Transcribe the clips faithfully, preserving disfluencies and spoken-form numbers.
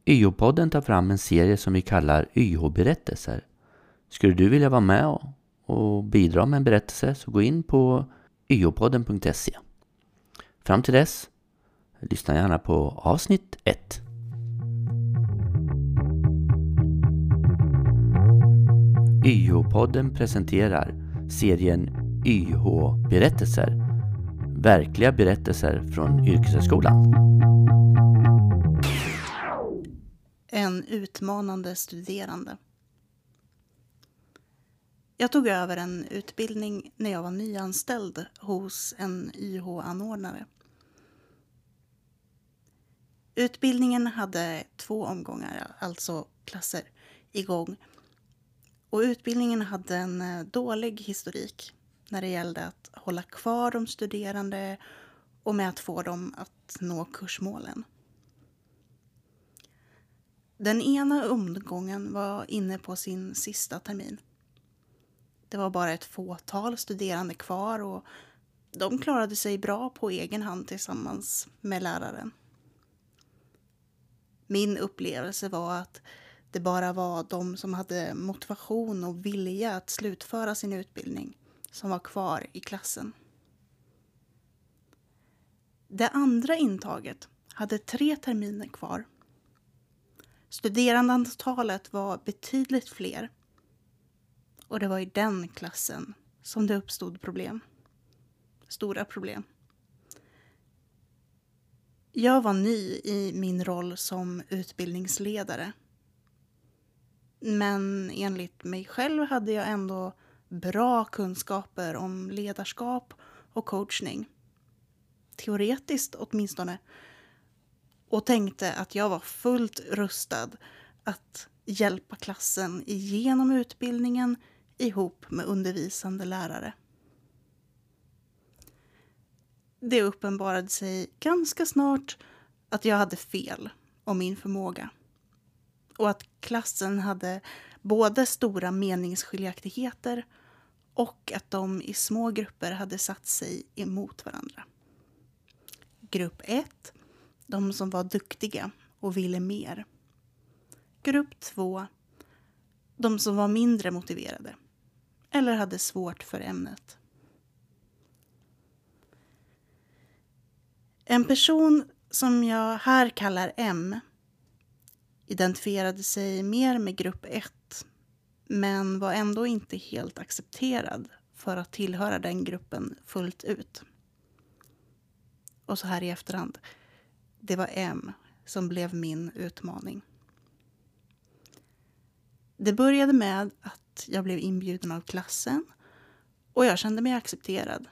Y H-podden tar fram en serie som vi kallar Y H-berättelser. Skulle du vilja vara med och, och bidra med en berättelse så gå in på y h podden punkt se. Fram till dess, lyssna gärna på avsnitt ett. Y H-podden presenterar serien Y H-berättelser. Verkliga berättelser från yrkeshögskolan. En utmanande studerande. Jag tog över en utbildning när jag var nyanställd hos en Y H-anordnare. Utbildningen hade två omgångar, alltså klasser, igång. Och utbildningen hade en dålig historik när det gällde att hålla kvar de studerande och med att få dem att nå kursmålen. Den ena omgången var inne på sin sista termin. Det var bara ett fåtal studerande kvar och de klarade sig bra på egen hand tillsammans med läraren. Min upplevelse var att det bara var de som hade motivation och vilja att slutföra sin utbildning som var kvar i klassen. Det andra intaget hade tre terminer kvar. Studerandeantalet var betydligt fler. Och det var i den klassen som det uppstod problem. Stora problem. Jag var ny i min roll som utbildningsledare. Men enligt mig själv hade jag ändå bra kunskaper om ledarskap och coachning. Teoretiskt åtminstone. Och tänkte att jag var fullt rustad att hjälpa klassen igenom utbildningen ihop med undervisande lärare. Det uppenbarade sig ganska snart att jag hade fel om min förmåga. Och att klassen hade både stora meningsskiljaktigheter och att de i små grupper hade satt sig emot varandra. Grupp ett, de som var duktiga och ville mer. Grupp två, de som var mindre motiverade eller hade svårt för ämnet. En person som jag här kallar M identifierade sig mer med grupp ett men var ändå inte helt accepterad för att tillhöra den gruppen fullt ut. Och så här i efterhand, det var M som blev min utmaning. Det började med att jag blev inbjuden av klassen och jag kände mig accepterad.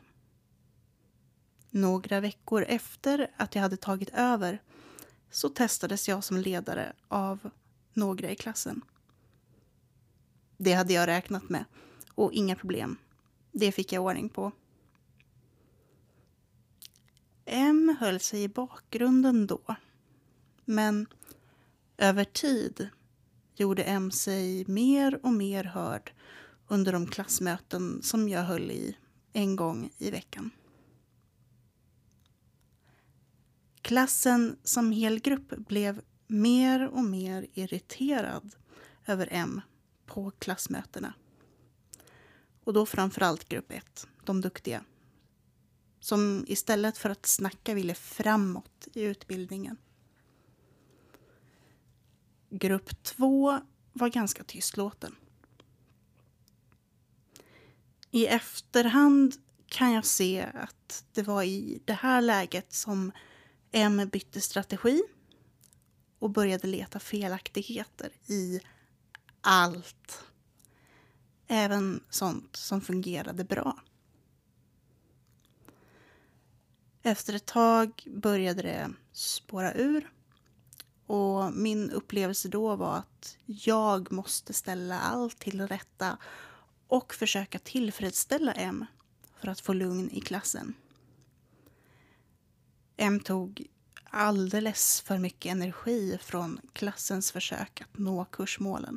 Några veckor efter att jag hade tagit över så testades jag som ledare av några i klassen. Det hade jag räknat med och inga problem. Det fick jag ordning på. M höll sig i bakgrunden då. Men över tid gjorde M sig mer och mer hörd under de klassmöten som jag höll i en gång i veckan. Klassen som helgrupp blev mer och mer irriterad över M på klassmötena. Och då framförallt grupp ett, de duktiga. Som istället för att snacka ville framåt i utbildningen. Grupp två var ganska tystlåten. I efterhand kan jag se att det var i det här läget som M bytte strategi och började leta felaktigheter i allt. Även sånt som fungerade bra. Efter ett tag började det spåra ur. Och min upplevelse då var att jag måste ställa allt till rätta och försöka tillfredsställa M för att få lugn i klassen. M tog alldeles för mycket energi från klassens försök att nå kursmålen.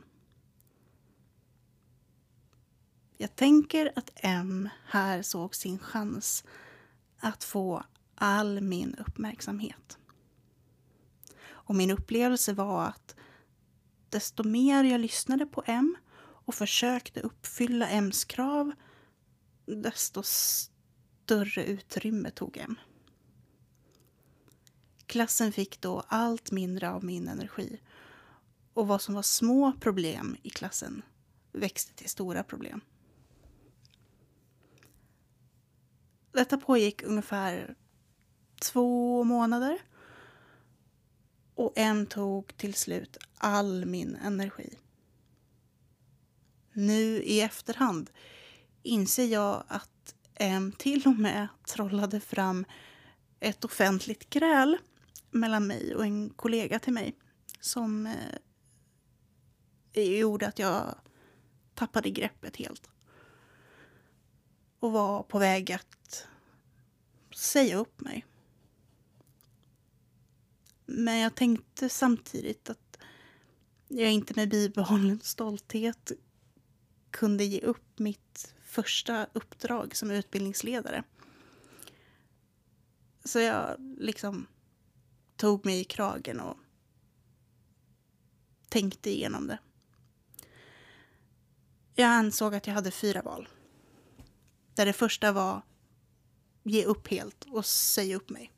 Jag tänker att M här såg sin chans att få all min uppmärksamhet. Och min upplevelse var att desto mer jag lyssnade på M och försökte uppfylla M:s krav, desto större utrymme tog M. Klassen fick då allt mindre av min energi. Och vad som var små problem i klassen växte till stora problem. Detta pågick ungefär två månader. Och M tog till slut all min energi. Nu i efterhand inser jag att M till och med trollade fram ett offentligt gräl mellan mig och en kollega till mig som eh, gjorde att jag tappade greppet helt och var på väg att säga upp mig. Men jag tänkte samtidigt att jag inte med bibehållen stolthet kunde ge upp mitt första uppdrag som utbildningsledare. Så jag liksom tog mig i kragen och tänkte igenom det. Jag ansåg att jag hade fyra val. Där det första var ge upp helt och säga upp mig.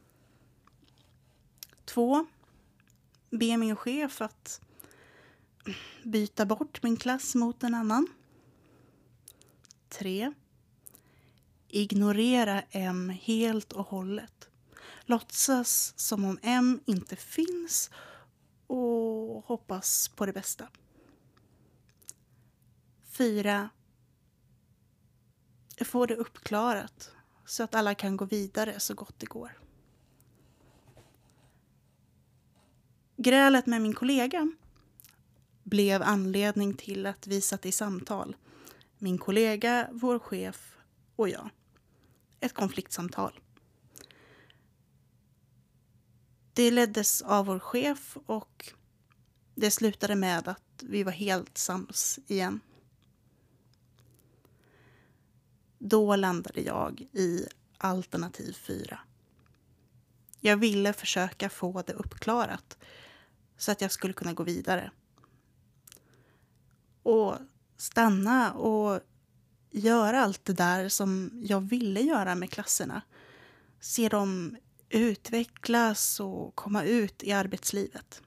Två, be min chef att byta bort min klass mot en annan. Tre, ignorera M helt och hållet. Låtsas som om M inte finns och hoppas på det bästa. Fyra, få det uppklarat så att alla kan gå vidare så gott det går. Grälet med min kollega blev anledning till att vi satt i samtal. Min kollega, vår chef och jag. Ett konfliktsamtal. Det leddes av vår chef och det slutade med att vi var helt sams igen. Då landade jag i alternativ fyra. Jag ville försöka få det uppklarat så att jag skulle kunna gå vidare. Och stanna och göra allt det där som jag ville göra med klasserna. Se dem utvecklas och komma ut i arbetslivet.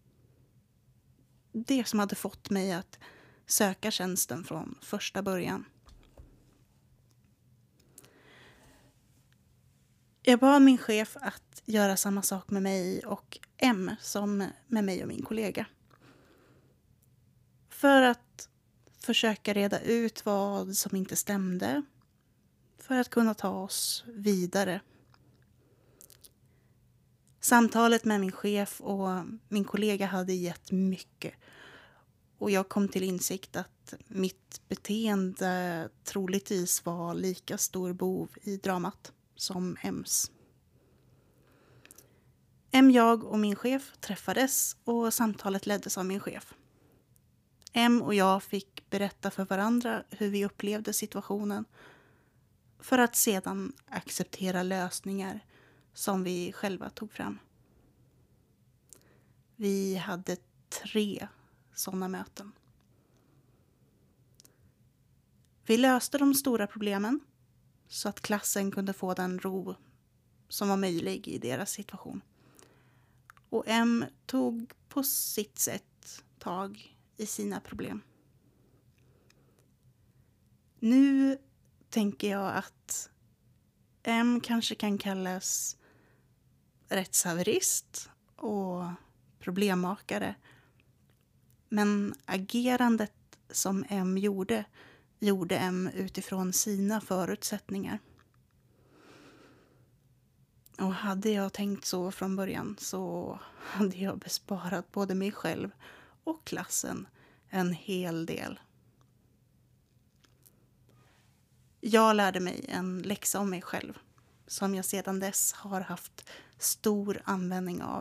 Det som hade fått mig att söka tjänsten från första början. Jag bad min chef att göra samma sak med mig och M som med mig och min kollega. För att försöka reda ut vad som inte stämde. För att kunna ta oss vidare. Samtalet med min chef och min kollega hade gett mycket. Och jag kom till insikt att mitt beteende troligtvis var lika stor bov i dramat som M's. M, jag och min chef träffades och samtalet leddes av min chef. M och jag fick berätta för varandra hur vi upplevde situationen för att sedan acceptera lösningar som vi själva tog fram. Vi hade tre sådana möten. Vi löste de stora problemen så att klassen kunde få den ro som var möjlig i deras situation. Och M tog på sitt sätt tag i sina problem. Nu tänker jag att M kanske kan kallas rättshaverist och problemmakare. Men agerandet som M gjorde, gjorde M utifrån sina förutsättningar. Och hade jag tänkt så från början så hade jag besparat både mig själv och klassen en hel del. Jag lärde mig en läxa om mig själv som jag sedan dess har haft stor användning av.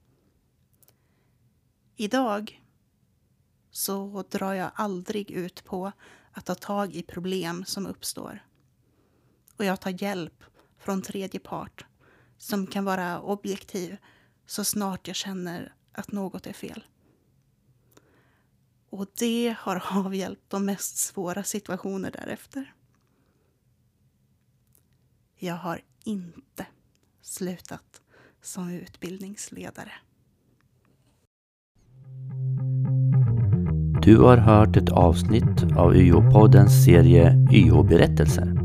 Idag så drar jag aldrig ut på att ta tag i problem som uppstår. Och jag tar hjälp från tredje part som kan vara objektiv så snart jag känner att något är fel. Och det har avhjälpt de mest svåra situationer därefter. Jag har inte slutat som utbildningsledare. Du har hört ett avsnitt av Y H-poddens serie Y H-berättelser.